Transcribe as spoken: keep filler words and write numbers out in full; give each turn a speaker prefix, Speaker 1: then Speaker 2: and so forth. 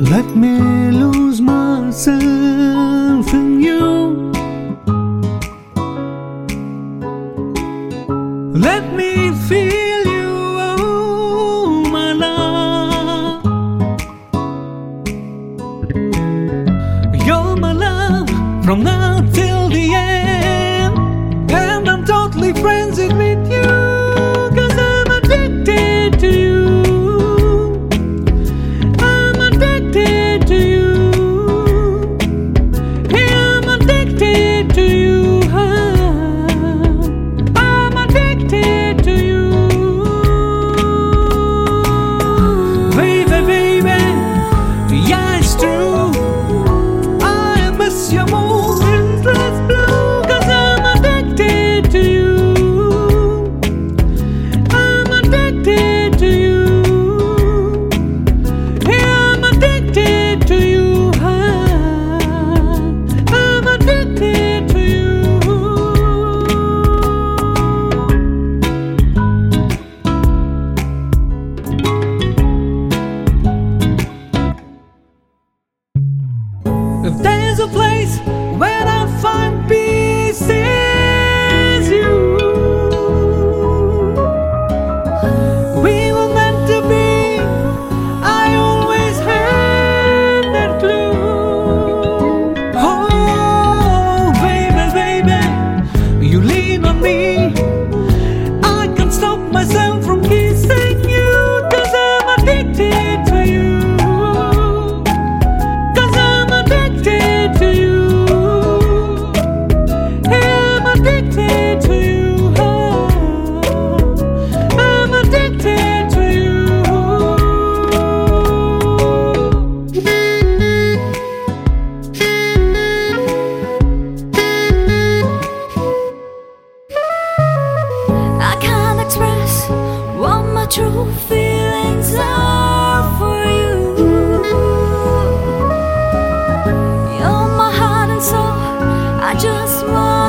Speaker 1: Let me lose myself in you. Let me feel you, oh my love. You're my love from now till the end, and I'm totally frenzied with you, 'cause I'm addicted to you. I'm addicted to you. Yeah, I'm addicted to you. I'm addicted to you. Baby, baby, yeah, it's true. I miss your mood in dress blue, 'cause I'm addicted to you. I'm addicted to you. Yeah, I'm addicted to you. I'm addicted to you. If there's a place where I find peace, it's you. We were meant to be. I always had that clue. Oh, baby, baby, you lean on me. I can't stop myself from kissing you, 'cause I'm addicted to you. 'Cause I'm addicted to you. Yeah, I'm addicted to you. I'm addicted to you.
Speaker 2: I can't express what my true feelings are for you. You're my heart and soul. I just want